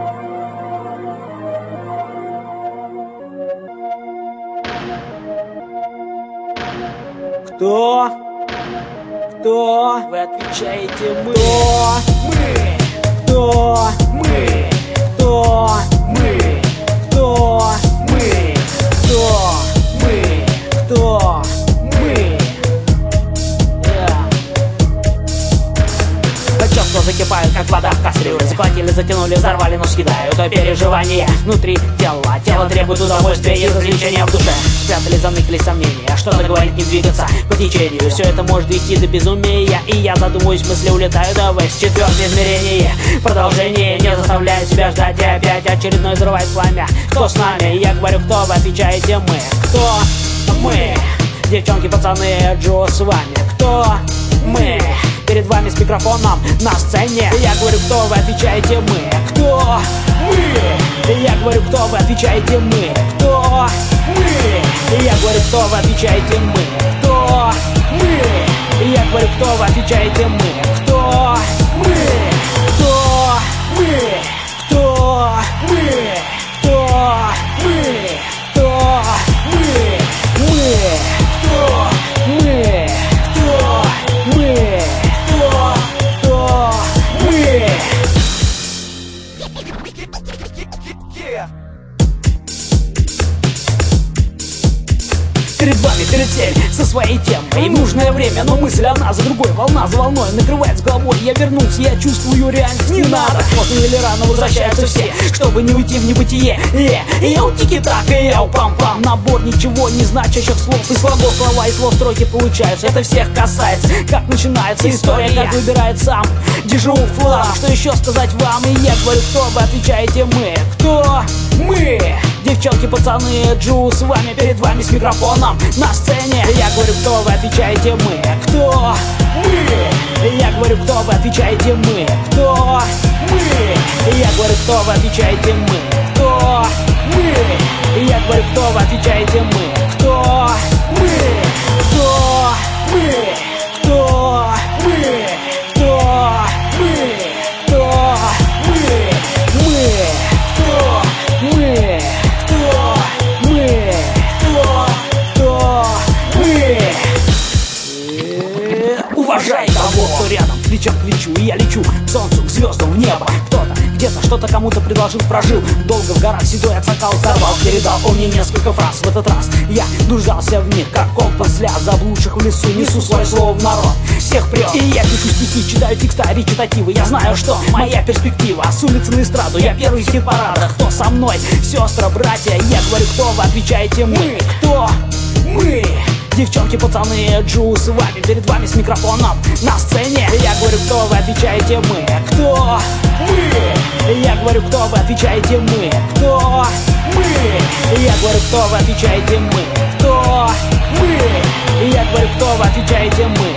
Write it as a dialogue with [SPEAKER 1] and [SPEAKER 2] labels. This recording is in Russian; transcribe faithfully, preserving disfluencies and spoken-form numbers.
[SPEAKER 1] Кто? Кто? Вы отвечаете мы. Кто? Мы. Кто? Мы. Кто? Мы. Кто? Мы. Кто? Мы. Кто? Мы. Чувства закипают, как вода в кастрюле. Захватили, затянули, взорвали, но съедают то переживания внутри тела. Тело требует удовольствия и развлечения в душе. Спрятали, заныкались сомнения, что-то говорит, не двигаться по течению. Все это может идти до безумия, и я задумываюсь, мысли улетают в четвертое измерение. Продолжение не заставляет себя ждать, и опять очередной взрывает пламя. Кто с нами? Я говорю, кто? Вы отвечаете мы. Кто? Мы. Девчонки, пацаны, Джо с вами. Кто? Мы. Перед вами с микрофоном на сцене. Я говорю, кто? Вы отвечаете мы. Кто? Мы. Я говорю, кто? Вы отвечаете мы. Кто? Мы. Я говорю, кто? Вы отвечаете мы. Кто? Мы. Я говорю, кто? Вы отвечаете мы. Кто? Мы. Кто? Мы. Кто? Мы. Кто? Мы. Кто? Мы. Мы. Кто? Мы. Кто? Мы. Перед вами, перед всеми, со своей темой. Им нужное время, но мысль одна за другой. Волна за волной накрывает с головой. Я вернулся, я чувствую реальность. Не надо, поздно или рано возвращаются все, чтобы не уйти в небытие. И я у тики-так, и я у пам-пам. Набор ничего не значащих слов и слогов. Слова и слов строки получаются. Это всех касается. Как начинается история, как выбирает сам Дежу флам. Что еще сказать вам? И я говорю, кто? Вы отвечаете мы. Кто? Мы. Девчонки, пацаны, Джу с вами, перед вами с микрофоном на сцене. Я говорю, кто? Вы отвечаете мы. Кто? Мы. Я говорю, кто? Вы отвечаете мы. Кто? Мы. Я говорю, кто? Вы отвечаете мы. Кто? Мы. Я говорю, кто? Вы отвечаете мы. Кто? Мы. Кто? Мы. Кто? Мы. Кто? Мы. Кто? Мы. Мы. Кто? Мы. Уважай того, кто рядом, плечом к плечу. И я лечу к солнцу, к звездам, в небо. Кто-то, где-то, что-то кому-то предложил, прожил. Долго в горах седой отсакал, взорвал. Передал он мне несколько фраз. В этот раз я нуждался в них, как компас для заблудших в лесу. Несу свое слово в народ, всех прет. И я пишу стихи, читаю текста, речитативы. Я знаю, что моя перспектива с улицы на эстраду. Я первый в хит-парадах. Кто со мной? Сестры, братья. Я говорю, кто? Вы отвечаете мы. Кто? Мы. Девчонки, пацаны, Джу с вами, перед вами с микрофоном на сцене. Я говорю, кто? Вы отвечаете мы. Кто? Мы. Я говорю, кто? Вы отвечаете мы. Кто? Мы. Я говорю, кто? Вы отвечаете мы. Кто? Мы. Я говорю, кто? Вы отвечаете мы.